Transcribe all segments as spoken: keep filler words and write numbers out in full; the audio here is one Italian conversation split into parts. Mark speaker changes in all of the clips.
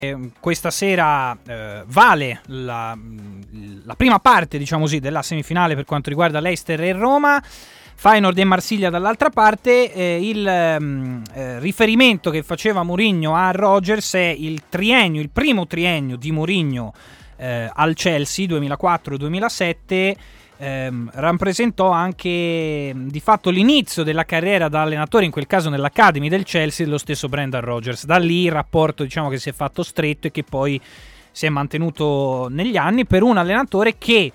Speaker 1: questa sera eh, vale la, la prima parte, diciamo così, della semifinale per quanto riguarda Leicester e Roma, Feyenoord e Marsiglia dall'altra parte. Eh, il eh, riferimento che faceva Mourinho a Rodgers è il triennio, il primo triennio di Mourinho eh, al Chelsea duemilaquattro duemilasette. Ehm, rappresentò anche di fatto l'inizio della carriera da allenatore, in quel caso nell'Academy del Chelsea, dello stesso Brendan Rodgers. Da lì il rapporto, diciamo, che si è fatto stretto e che poi si è mantenuto negli anni, per un allenatore che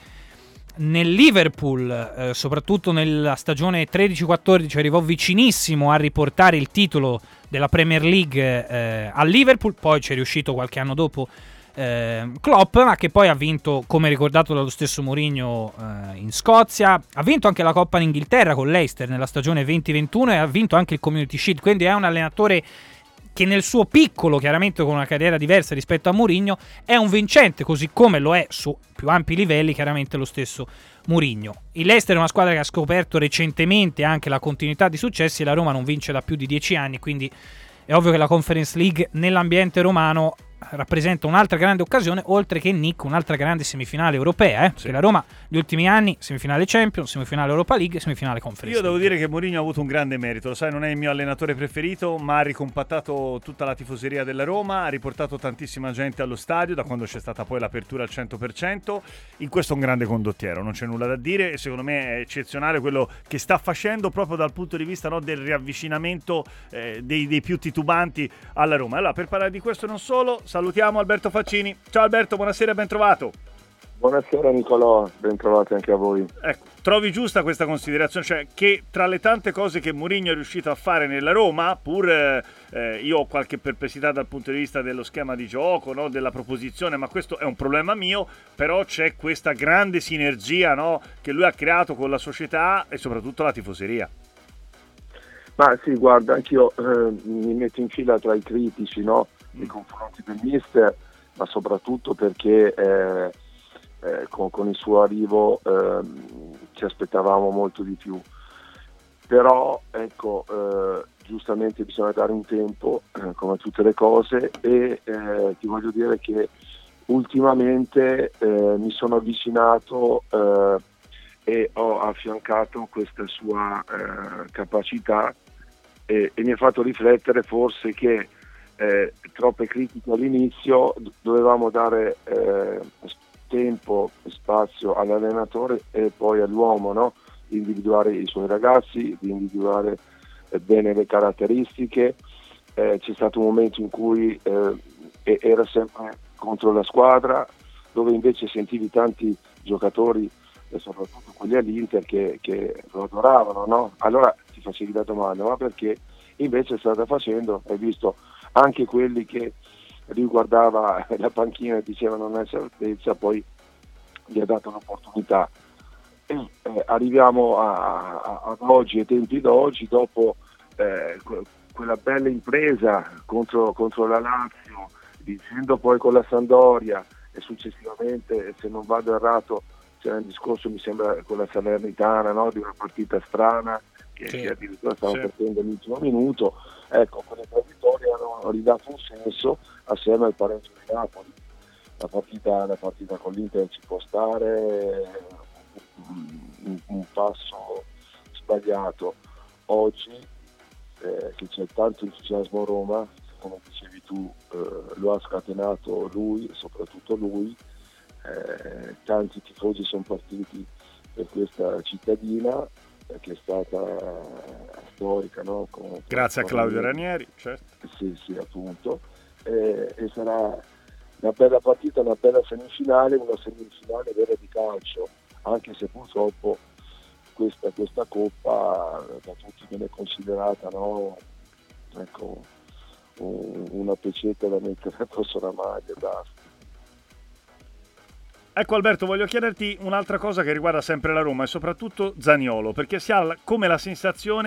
Speaker 1: nel Liverpool, eh, soprattutto nella stagione tredici quattordici, arrivò vicinissimo a riportare il titolo della Premier League eh, al Liverpool. Poi ci è riuscito qualche anno dopo Eh, Klopp, ma che poi ha vinto, come ricordato dallo stesso Mourinho, eh, in Scozia. Ha vinto anche la Coppa in Inghilterra con Leicester nella stagione venti ventuno e ha vinto anche il Community Shield, quindi è un allenatore che nel suo piccolo, chiaramente con una carriera diversa rispetto a Mourinho, è un vincente, così come lo è su più ampi livelli chiaramente lo stesso Mourinho. Il Leicester è una squadra che ha scoperto recentemente anche la continuità di successi, e la Roma non vince da più di dieci anni, quindi è ovvio che la Conference League nell'ambiente romano rappresenta un'altra grande occasione, oltre che Nick un'altra grande semifinale europea, eh? Perché
Speaker 2: sì.
Speaker 1: la Roma gli ultimi anni semifinale Champions, semifinale Europa League, semifinale Conference
Speaker 2: Io devo
Speaker 1: League.
Speaker 2: dire che Mourinho ha avuto un grande merito, lo sai, non è il mio allenatore preferito, ma ha ricompattato tutta la tifoseria della Roma, ha riportato tantissima gente allo stadio da quando c'è stata poi l'apertura al cento per cento. In questo è un grande condottiero, non c'è nulla da dire, e secondo me è eccezionale quello che sta facendo proprio dal punto di vista, no, del riavvicinamento eh, dei, dei più titubanti alla Roma. Allora, per parlare di questo e non solo, salutiamo Alberto Faccini. Ciao Alberto, buonasera e ben trovato.
Speaker 3: Buonasera Nicolò, ben trovati anche a voi.
Speaker 2: Ecco, trovi giusta questa considerazione, cioè che tra le tante cose che Mourinho è riuscito a fare nella Roma, pur eh, io ho qualche perplessità dal punto di vista dello schema di gioco, no, della proposizione, ma questo è un problema mio, però c'è questa grande sinergia, no, che lui ha creato con la società e soprattutto la tifoseria.
Speaker 3: Ma sì, guarda, anch'io eh, mi metto in fila tra i critici, no, nei confronti del mister, ma soprattutto perché eh, eh, con, con il suo arrivo eh, ci aspettavamo molto di più. Però ecco, eh, giustamente bisogna dare un tempo, eh, come a tutte le cose, e eh, ti voglio dire che ultimamente eh, mi sono avvicinato eh, e ho affiancato questa sua eh, capacità e, e mi ha fatto riflettere forse che Eh, troppe critiche all'inizio, dovevamo dare eh, tempo e spazio all'allenatore e poi all'uomo, no? Di individuare i suoi ragazzi, di individuare eh, bene le caratteristiche. Eh, c'è stato un momento in cui eh, era sempre contro la squadra, dove invece sentivi tanti giocatori, e soprattutto quelli all'Inter, che, che lo adoravano, no? Allora ti facevi la domanda, ma perché invece strada facendo hai visto anche quelli che riguardava la panchina e dicevano non è certezza, poi gli ha dato un'opportunità. E, eh, arriviamo a, a, ad oggi, ai tempi d'oggi, dopo eh, que- quella bella impresa contro, contro la Lazio, vincendo poi con la Sampdoria e successivamente, se non vado errato, c'era un discorso, mi sembra, con la Salernitana, no? Di una partita strana che,
Speaker 2: sì.
Speaker 3: che addirittura stava
Speaker 2: sì.
Speaker 3: perdendo all'ultimo minuto. Ecco, quelle tre vittorie hanno ridato un senso assieme al pareggio di Napoli. La partita, la partita con l'Inter ci può stare, un, un passo sbagliato. Oggi eh, che c'è tanto entusiasmo a Roma, come dicevi tu, eh, lo ha scatenato lui, soprattutto lui, eh, tanti tifosi sono partiti per questa cittadina che è stata storica, no? Con,
Speaker 2: Grazie
Speaker 3: con
Speaker 2: a Claudio
Speaker 3: lui.
Speaker 2: Ranieri, certo.
Speaker 3: Sì, sì, appunto. E, e sarà una bella partita, una bella semifinale, una semifinale vera di calcio, anche se purtroppo questa, questa coppa da tutti viene considerata, no? Ecco, un, una pecetta da mettere addosso alla maglia e basta.
Speaker 2: Ecco Alberto, voglio chiederti un'altra cosa che riguarda sempre la Roma e soprattutto Zaniolo, perché si ha come la sensazione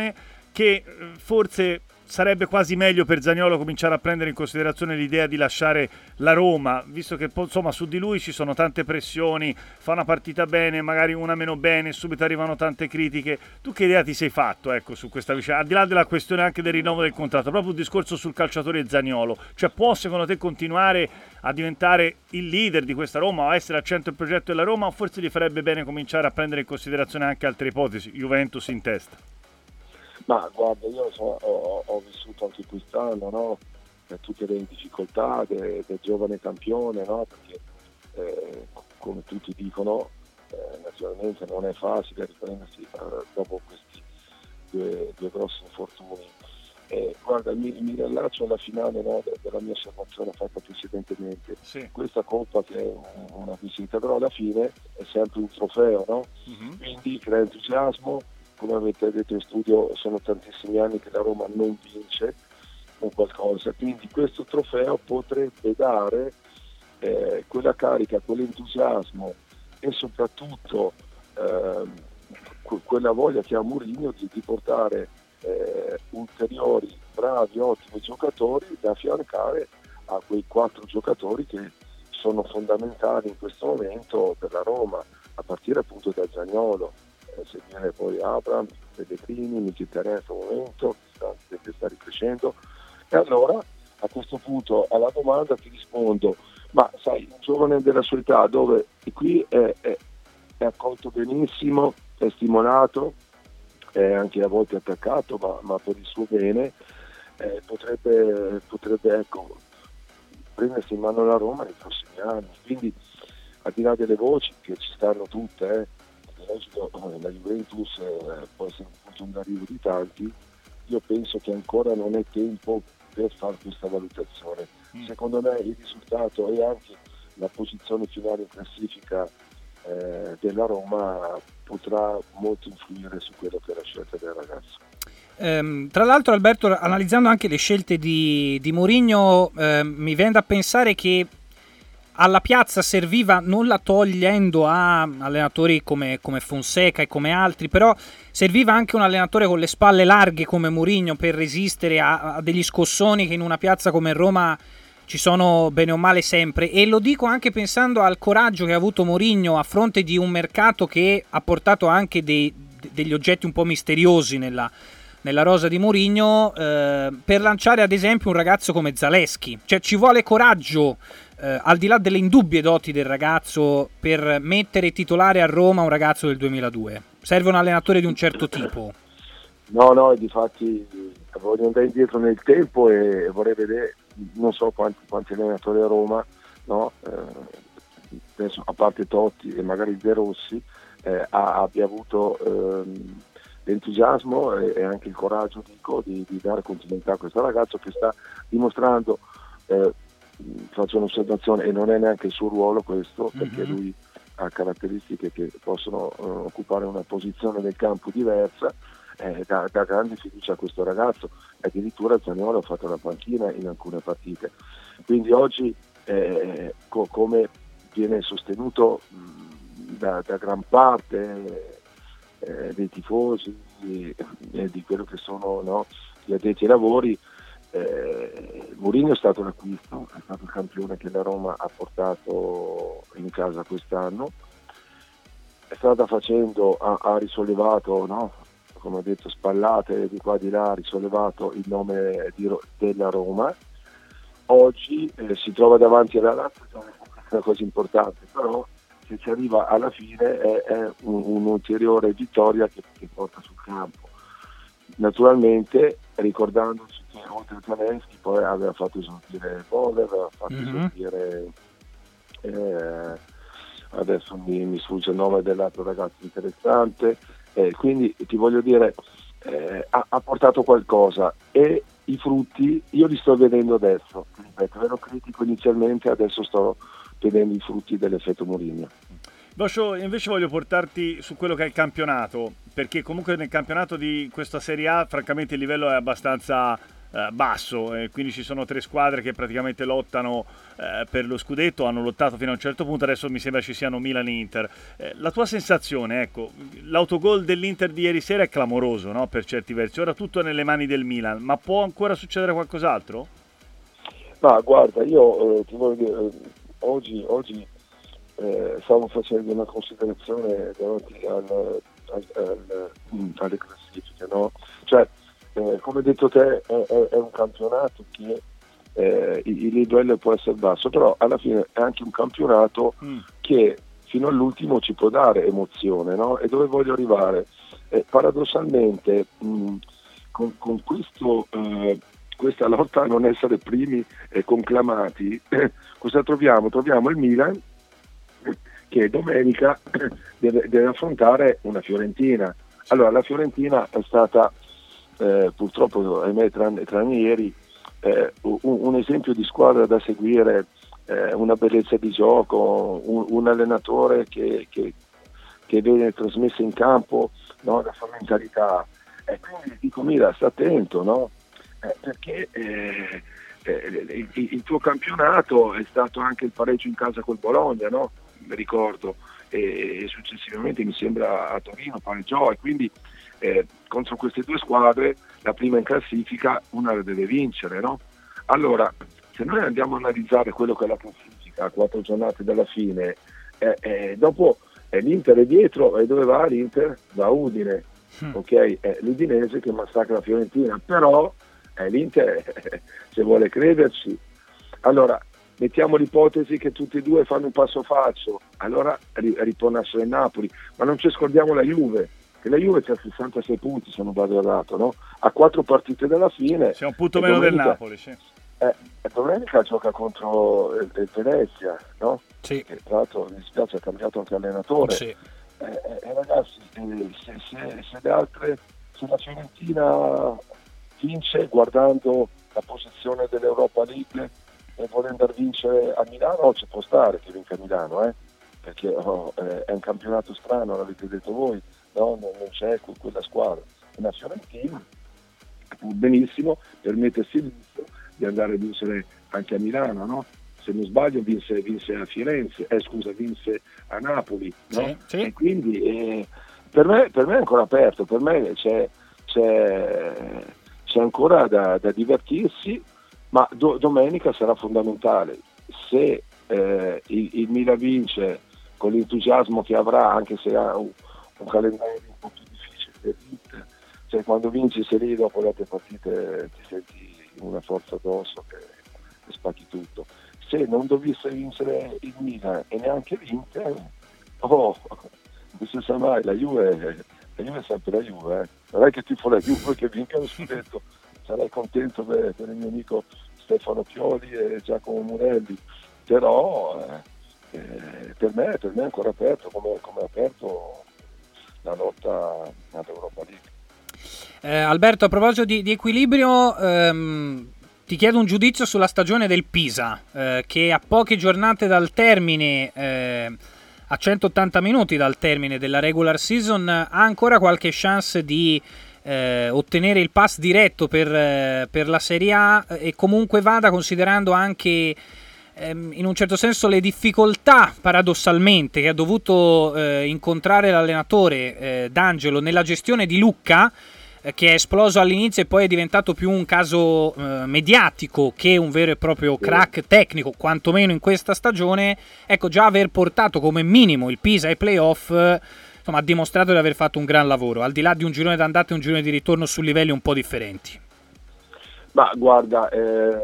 Speaker 2: che forse sarebbe quasi meglio per Zaniolo cominciare a prendere in considerazione l'idea di lasciare la Roma, visto che insomma su di lui ci sono tante pressioni, fa una partita bene, magari una meno bene, subito arrivano tante critiche. Tu che idea ti sei fatto, ecco, su questa vicenda, al di là della questione anche del rinnovo del contratto, proprio un discorso sul calciatore Zaniolo, cioè può secondo te continuare a diventare il leader di questa Roma o a essere al centro del progetto della Roma, o forse gli farebbe bene cominciare a prendere in considerazione anche altre ipotesi, Juventus in testa?
Speaker 3: Ma guarda, io so, ho, ho vissuto anche quest'anno, no? Per tutte le difficoltà del, del giovane campione, no? Perché eh, come tutti dicono, eh, naturalmente non è facile riprendersi eh, dopo questi due, due grossi infortuni. Eh, guarda, mi, mi riallaccio alla finale, no, della mia osservazione fatta precedentemente.
Speaker 2: Sì.
Speaker 3: Questa Coppa, che è una visita, però alla fine è sempre un trofeo, no?
Speaker 2: Mm-hmm.
Speaker 3: Quindi crea entusiasmo. Come avete detto in studio, sono tantissimi anni che la Roma non vince con qualcosa, quindi questo trofeo potrebbe dare eh, quella carica, quell'entusiasmo e soprattutto eh, quella voglia che ha Mourinho di, di portare eh, ulteriori bravi, ottimi giocatori da affiancare a quei quattro giocatori che sono fondamentali in questo momento per la Roma, a partire appunto da Zaniolo, eh, seguire poi Abraham, Pellegrini, Mkhitaryan in questo momento, che sta ricrescendo. E allora a questo punto alla domanda ti rispondo, ma sai, un giovane della sua età, dove qui è, è, è accolto benissimo, è stimolato, è anche a volte attaccato, ma, ma per il suo bene, eh, potrebbe, potrebbe ecco, prendersi in mano la Roma nei prossimi anni. Quindi al di là delle voci che ci stanno tutte, eh, la Juventus eh, può essere un punto d'arrivo di tanti, io penso che ancora non è tempo per fare questa valutazione. Mm. Secondo me il risultato e anche la posizione finale in classifica eh, della Roma potrà molto influire su quello che è la scelta del ragazzo.
Speaker 1: Um, tra l'altro, Alberto, analizzando anche le scelte di, di Mourinho, eh, mi viene da pensare che alla piazza serviva, non la togliendo a allenatori come, come Fonseca e come altri, però serviva anche un allenatore con le spalle larghe come Mourinho per resistere a, a degli scossoni che in una piazza come Roma ci sono bene o male sempre. E lo dico anche pensando al coraggio che ha avuto Mourinho a fronte di un mercato che ha portato anche dei, degli oggetti un po' misteriosi nella, nella rosa di Mourinho, eh, per lanciare ad esempio un ragazzo come Zalewski. Cioè ci vuole coraggio, eh, al di là delle indubbie doti del ragazzo, per mettere titolare a Roma un ragazzo del duemiladue. Serve un allenatore di un certo tipo.
Speaker 3: No, no, difatti voglio andare indietro nel tempo e vorrei vedere, non so quanti, quanti allenatori a Roma, no? Eh, adesso, a parte Totti e magari De Rossi, eh, abbia avuto ehm, l'entusiasmo e, e anche il coraggio, dico, di, di dare continuità a questo ragazzo che sta dimostrando, eh, faccio un'osservazione, e non è neanche il suo ruolo questo, perché mm-hmm. lui ha caratteristiche che possono eh, occupare una posizione nel campo diversa, eh, da, da grande fiducia a questo ragazzo. Addirittura Zaniolo ha fatto la panchina in alcune partite, quindi oggi eh, co- come viene sostenuto mh, da, da gran parte eh, dei tifosi e eh, di quello che sono, no, gli addetti ai lavori, eh, Mourinho è stato l'acquisto, è stato il campione che la Roma ha portato in casa quest'anno, è stata facendo, ha, ha risollevato, no, come ho detto, spallate di qua di là, ha risollevato il nome di, della Roma. Oggi eh, si trova davanti alla Lazio, è una cosa importante, però se ci arriva alla fine è, è un, un'ulteriore vittoria che, che porta sul campo. Naturalmente ricordandoci che oltre a Zalewski poi aveva fatto esordire Boller, aveva fatto mm-hmm. esordire eh, adesso mi, mi sfugge il nome dell'altro ragazzo interessante, eh, quindi ti voglio dire eh, ha, ha portato qualcosa e i frutti io li sto vedendo adesso, ripeto, ero critico inizialmente, adesso sto vedendo i frutti dell'effetto Mourinho.
Speaker 2: Boscio, invece voglio portarti su quello che è il campionato, perché comunque nel campionato di questa Serie A francamente il livello è abbastanza eh, basso, e quindi ci sono tre squadre che praticamente lottano eh, per lo scudetto, hanno lottato fino a un certo punto, adesso mi sembra ci siano Milan e Inter. Eh, la tua sensazione, ecco, l'autogol dell'Inter di ieri sera è clamoroso, no? Per certi versi, ora tutto è nelle mani del Milan, ma può ancora succedere qualcos'altro?
Speaker 3: Ma guarda, io eh, ti voglio dire, eh, oggi, oggi eh, stavo facendo una considerazione davanti al, al, al, alle classifiche, no? Cioè, eh, come hai detto te, è, è, è un campionato che eh, il, il livello può essere basso, però alla fine è anche un campionato mm. che fino all'ultimo ci può dare emozione, no? E dove voglio arrivare? Eh, paradossalmente, mh, con, con questo... Eh, questa lotta a non essere primi e conclamati, cosa troviamo? Troviamo il Milan che domenica deve, deve affrontare una Fiorentina. Allora la Fiorentina è stata eh, purtroppo, ahimè, tranne, tranne ieri, eh, un, un esempio di squadra da seguire, eh, una bellezza di gioco, un, un allenatore che, che, che viene trasmesso in campo, no, la sua mentalità. E quindi dico, mira, sta attento, no? Eh, perché eh, eh, il, il tuo campionato è stato anche il pareggio in casa col Bologna, no? Mi ricordo, e, e successivamente mi sembra a Torino pareggiò, e quindi eh, contro queste due squadre la prima in classifica una la deve vincere, no? Allora, se noi andiamo a analizzare quello che è la classifica a quattro giornate dalla fine, eh, eh, dopo eh, l'Inter è dietro, e dove va l'Inter? Va a Udine, mm. ok? È l'Udinese che massacra la Fiorentina, però Eh, l'Inter, se vuole crederci, allora mettiamo l'ipotesi che tutti e due fanno un passo falso, allora ripuò nascere il Napoli, ma non ci scordiamo la Juve, che la Juve c'ha sessantasei punti, se non vado errato, no? A quattro partite dalla fine.
Speaker 2: C'è un punto meno domenica, del Napoli, sì.
Speaker 3: Eh, domenica gioca contro il, il Venezia, no?
Speaker 1: Sì.
Speaker 3: Che tra l'altro mi dispiace, ha cambiato anche allenatore.
Speaker 1: Sì.
Speaker 3: Eh, eh, ragazzi, eh, se, se, se le altre, se la Fiorentina vince guardando la posizione dell'Europa League e vuole andare a vincere a Milano, ci può stare che vinca a Milano, eh? Perché oh, eh, è un campionato strano, l'avete detto voi, no? non, non c'è quella squadra. Una Fiorentina può benissimo permettersi il lusso di andare a vincere anche a Milano, no? Se non sbaglio vinse, vinse a Firenze, eh, scusa, vinse a Napoli, no?
Speaker 1: Sì, sì.
Speaker 3: E quindi eh, per, me, per me è ancora aperto, per me c'è, c'è c'è ancora da, da divertirsi, ma do, domenica sarà fondamentale. Se eh, il, il Milan vince con l'entusiasmo che avrà, anche se ha un, un calendario un po' più difficile per l'Inter, cioè quando vinci sei lì, dopo le altre partite ti senti una forza addosso che, che spacchi tutto. Se non dovesse vincere il Milan e neanche l'Inter, oh, non si sa mai, la Juve... La Juve è sempre la Juve, eh. Non è che tifo la Juve che vinca lo scudetto, sarei contento per, per il mio amico Stefano Pioli e Giacomo Morelli, però eh, eh, per, me, per me è ancora aperto, come, come è aperto la lotta all'Europa League.
Speaker 1: Eh, Alberto, a proposito di, di equilibrio, ehm, ti chiedo un giudizio sulla stagione del Pisa, eh, che a poche giornate dal termine... Eh, a centottanta minuti dal termine della regular season, ha ancora qualche chance di eh, ottenere il pass diretto per, eh, per la Serie A, e comunque vada, considerando anche ehm, in un certo senso le difficoltà paradossalmente che ha dovuto eh, incontrare l'allenatore eh, D'Angelo nella gestione di Lucca, che è esploso all'inizio e poi è diventato più un caso eh, mediatico che un vero e proprio crack tecnico, quantomeno in questa stagione. Ecco, già aver portato come minimo il Pisa ai playoff, eh, insomma, ha dimostrato di aver fatto un gran lavoro, al di là di un girone d'andata e un girone di ritorno su livelli un po' differenti.
Speaker 3: Ma guarda, eh,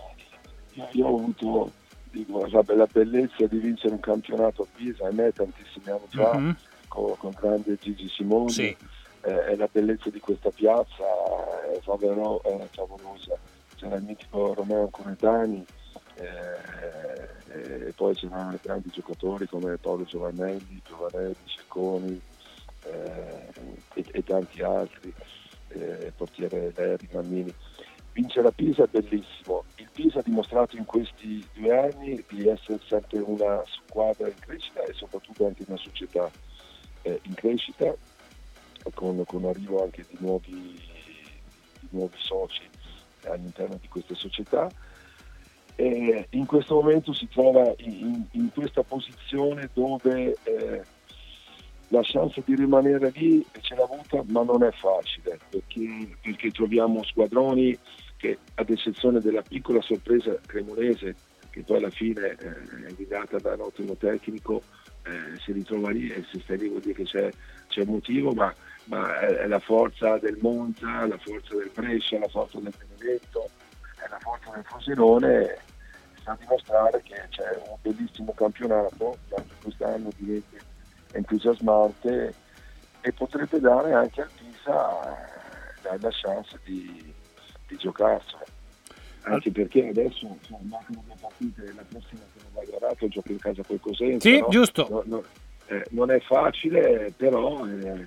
Speaker 3: io ho avuto, dico, la bellezza di vincere un campionato a Pisa, a me tantissimi anni fa, mm-hmm. con, con grande Gigi Simoni. Sì. Eh, è la bellezza di questa piazza, è favolosa, è favolosa. C'era il mitico Romeo Conetani, eh, e poi c'erano grandi giocatori come Paolo Giovanelli, Giovanelli, Cecconi eh, e, e tanti altri, eh, portiere Leri, Mammini. Vincere a Pisa è bellissimo. Il Pisa ha dimostrato in questi due anni di essere sempre una squadra in crescita e soprattutto anche una società eh, in crescita, Con, con arrivo anche di nuovi, di nuovi soci all'interno di queste società. E in questo momento si trova in, in questa posizione dove eh, la chance di rimanere lì ce l'ha avuta, ma non è facile, perché, perché troviamo squadroni che, ad eccezione della piccola sorpresa cremonese, che poi alla fine eh, è guidata da un ottimo tecnico, eh, si ritrova lì, e se stai lì vuol dire che c'è, c'è un motivo, ma, ma è, è la forza del Monza, la forza del Brescia, la forza del Benevento, è la forza del Frosinone, sta a dimostrare che c'è un bellissimo campionato, che anche quest'anno diventa entusiasmante e potrebbe dare anche al Pisa la, la chance di, di giocarsela, anche perché adesso sono mancano due partite, la prossima che non va guardato gioca in casa col Cosenza,
Speaker 1: sì,
Speaker 3: no?
Speaker 1: giusto.
Speaker 3: No, no, eh, non è facile, però eh,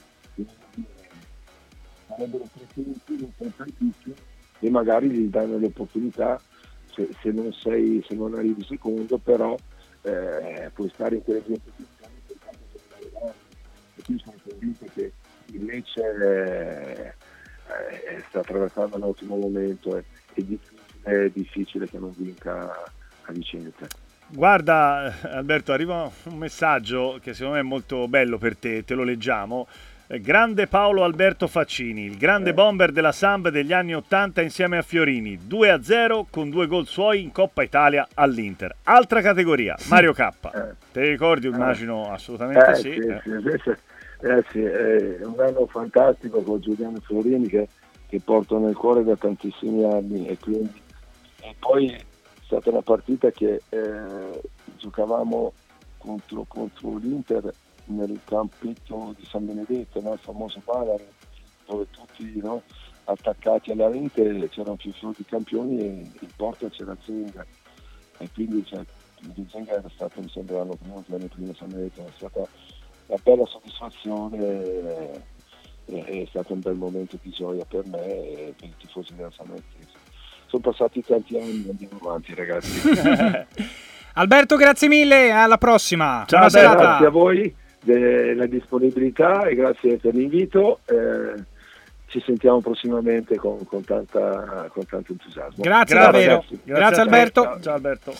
Speaker 3: sarebbero tre punti importantissimi e magari gli danno l'opportunità, se, se non sei, se non arrivi secondo, però eh, puoi stare in quelle due posizioni per tanto per andare avanti. E qui sono convinto che il Lecce eh, eh, sta attraversando un ottimo momento, eh, è difficile, è difficile che non vinca a Vicenza.
Speaker 2: Guarda Alberto, arriva un messaggio che secondo me è molto bello per te, te lo leggiamo. Grande Paolo Alberto Faccini, il grande bomber della Samp degli anni ottanta insieme a Fiorini, due a zero con due gol suoi in Coppa Italia all'Inter. Altra categoria, Mario K. Eh. Te li ricordi? Immagino assolutamente
Speaker 3: eh,
Speaker 2: sì.
Speaker 3: Sì,
Speaker 2: eh.
Speaker 3: sì, eh, sì, è un anno fantastico con Giuliano Fiorini che, che porto nel cuore da tantissimi anni, e quindi e poi è stata una partita che eh, giocavamo contro, contro l'Inter nel campetto di San Benedetto, no? Il famoso Balare, dove tutti, no, attaccati alla rete c'erano più di campioni e in porta c'era Zenga, e quindi cioè, il Zenga era stato, mi sembra, l'anno prima, l'anno prima San Benedetto, è stata una bella soddisfazione, è, è stato un bel momento di gioia per me e per i tifosi della San Benedetto. Sono passati tanti anni, andiamo avanti ragazzi.
Speaker 1: Alberto, grazie mille, alla prossima.
Speaker 2: Ciao,
Speaker 1: buona serata.
Speaker 3: Grazie a voi della disponibilità e grazie per l'invito. Eh, ci sentiamo prossimamente con, con, tanta, con tanto entusiasmo.
Speaker 1: Grazie,
Speaker 2: Grazie,
Speaker 1: davvero.
Speaker 2: grazie,
Speaker 1: Grazie Alberto.
Speaker 2: Ciao Alberto.